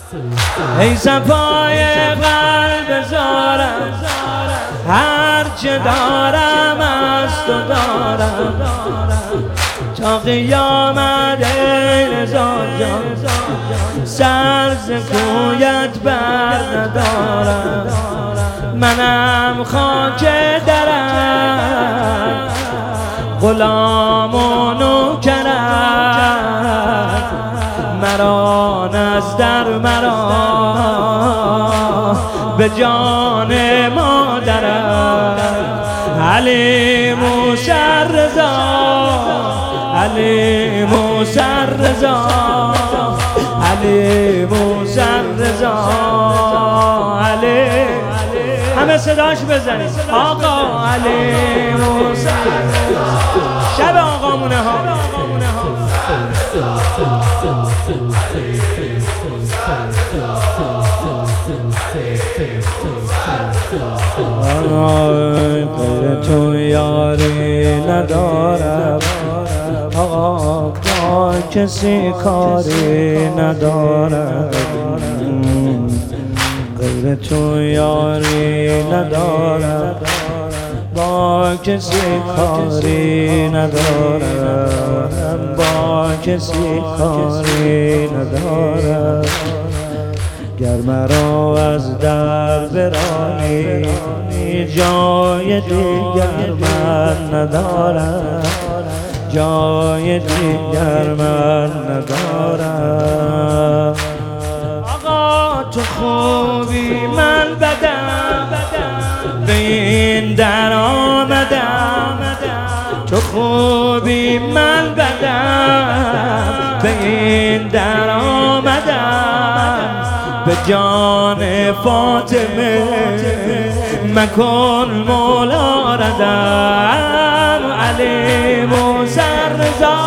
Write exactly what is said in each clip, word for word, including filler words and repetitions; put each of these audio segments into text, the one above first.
ای صفای قلب زارم، هر چه دارم از تو دارم تا قیامت. ای رضا جان سر ز کویت بر ندارم، منم خاک درم غلام و نوکرم، مرا نزدر مرا به جان مادرم. علی موسی رضا، علی موسی رضا، علی موسی رضا، علی همه صداش بزنید آقا علی موسی. شب آقامونه ها غیر تو یاری ندارم آقا، با کسی کاری ندارم. غیر تو یاری ندارم، با کسی کاری ندارم، با کسی کاری ندارم. گر مرا از در برانی جای دیگر من ندارم، جای دیگر من ندارم. آقا تو خوبی من بدم، به این در آمدم. تو خوبی من بدم، به این در آمدم. به جان فاطمه مکن مولا ردم. علی موسی رضا،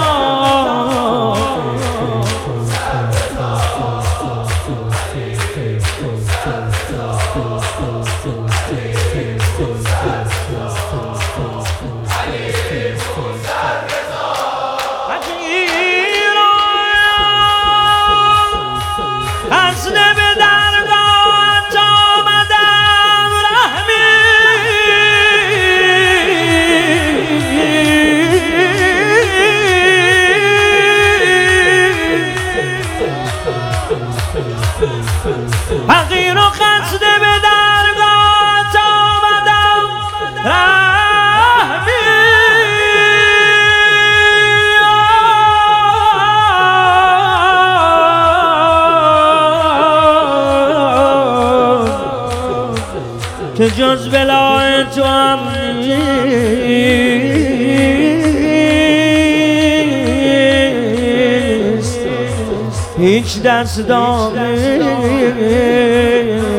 فقیر و خسته به درگاه آمدم رحمی. که جز بلای تو هم نیست هیچ دست دامی.